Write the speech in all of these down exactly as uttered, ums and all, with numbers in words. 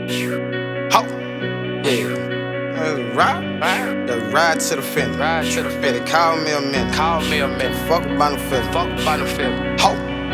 Ho! Yeah. Uh, ride, ride, the ride to the finish. Ride to the finish. Call me a minute. Call me a minute. Fuck about the feeling. Fuck about the feeling. Ho!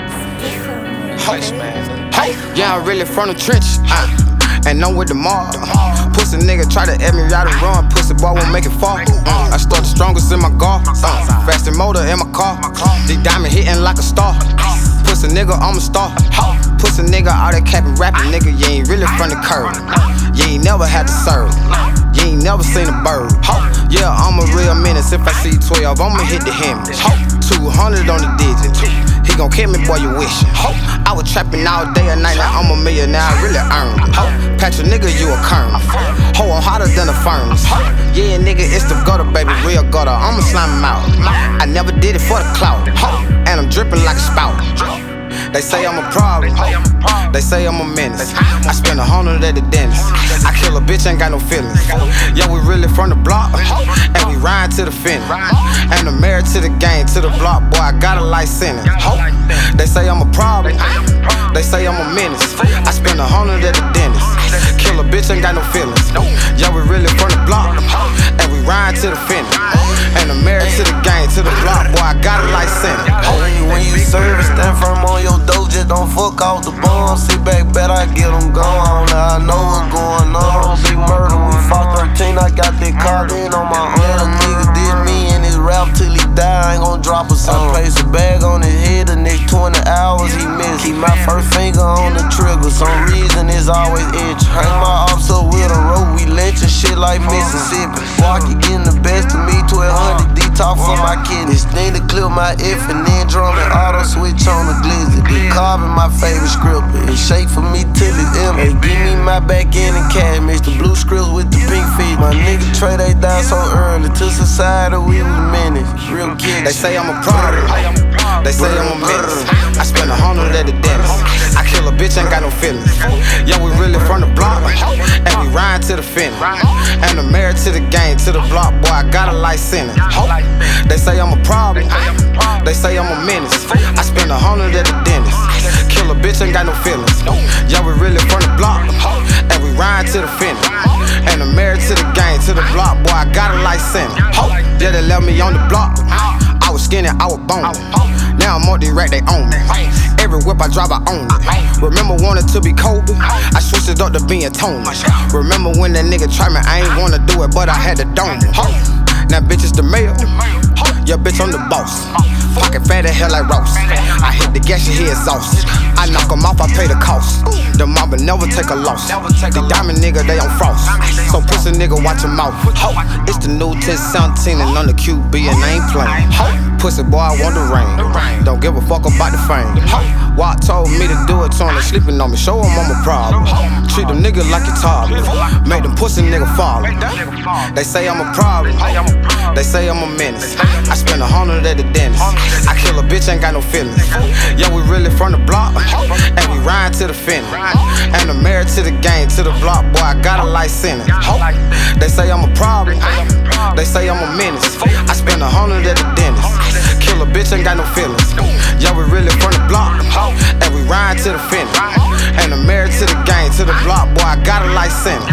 Ho! Man. Ho! Yeah, I'm really from the trenches. Uh, and I'm with the mob. Pussy nigga try to add me out and run. Pussy boy won't make it fall. Uh, I start the strongest in my golf. Uh, fast and motor in my car. The diamond hitting like a star. Pussy nigga, I'm a star. Pussy nigga, all that capping rapping, nigga, you ain't really from the curve. You ain't never had to serve. You ain't never seen a bird. Yeah, I'm a real menace. If I see twelve, I'ma hit the hemi. two hundred on the digit. He gon' kill me, boy, you wishin'. I was trapping all day and night, now I'm a millionaire, I really earned it. Patch a nigga, you a kern. Ho, I'm hotter than a furnace. Yeah, nigga, it's the gutter, baby, real gutter. I'ma slime him out. I never did it for the clout. And I'm drippin' like a spout. They say I'm a problem. They say I'm a menace. I spend a hundred at the dentist. I kill a bitch, ain't got no feelings. Yeah, we really from the block, and we ride to the finish. And I'm married to the game, to the block, boy, I got a life sentence. They say I'm a problem. They say I'm a menace. I spend a hundred at the dentist. Kill a bitch, ain't got no feelings. Yeah, we really from the block, and we ride to the finish. And I'm married to the game, to the block, boy, I got a life sentence. When you serve, stand firm on your dough, just don't fuck off the bomb. Sit back, bet I get them gone. Now I know what's going on. Big murder, we fought thirteen, I got that card in on my arm. Nigga did me in his rap till he die, I ain't gon' drop a song. I place a bag on his head, the next twenty hours he missed. Keep my first finger on the trigger, some reason it's always itch. Hang my ops up with a rope, we lynching shit like Mississippi. Walk, you getting the best of me, twelve hundred detox for my kidneys. Thing to clip my F and then drum and auto switch on the glizzy. The carbon my favorite script, and shake for me till it's empty. Give me my back end and cash, mix the blue scripts with the pink feet. My nigga Trey, they down so early, to society we was menace. Real kids. They say I'm a problem. They say I'm a menace. I spend a hundred at the dentist. I kill a bitch, ain't got no feelings. Yeah, we really from the block, and we ride to the finish. And I'm married to the game, to the block, boy, I got a life sentence. They say I'm a problem. They say I'm a menace. I spend a hundred at the dentist. Kill a bitch, ain't got no feelings. Yeah, we really from the block, and we ride to the finish. And I'm married to the game, to the block, boy, I got a life sentence. Yeah, they left me on the block. I was skinny, I was bone. Now I'm on the rack, they own me. Every whip I drive, I own it. Remember wanted to be Kobe? I switched it up to being Tony. Remember when that nigga tried me? I ain't wanna do it, but I had to dome him. Now bitch, it's the mail. Yeah, bitch, I'm the boss. Pocket fat as hell like roast. I hit the gas, you hear exhaust. I knock 'em off, I pay the cost. The mama never take a loss. The diamond nigga, they on frost. So pussy nigga, watch your mouth. It's the new ten seventeen and on the Q B and I ain't playing. Pussy boy, I want the rain. Don't give a fuck about the fame. Watt told me to do it, so they sleeping on me. Show 'em I'm a problem. Treat them niggas like a toddler. Make them pussy nigga follow. They say I'm a problem. They say I'm a menace. I spend a hundred at the dentist. I kill a bitch, ain't got no feelings. Yeah, we really from the block, and we ride to the finish. And I'm married to the game, to the block, boy, I got a life sentence. They say I'm a problem. They say I'm a menace. I spend a hundred at the dentist. Kill a bitch, ain't got no feelings. Yeah, we really from the block, and we ride to the finish. And I'm married to the game, to the block, boy, I got a life sentence.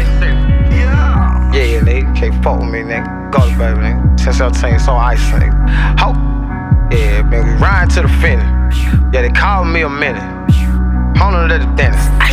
Yeah, nigga, can't fuck with me, nigga. Go, baby, nigga. ten seventeen, so ice, nigga. Ho! Yeah, man, we ride to the finish. Yeah, they call me a minute. Hundred at the dentist.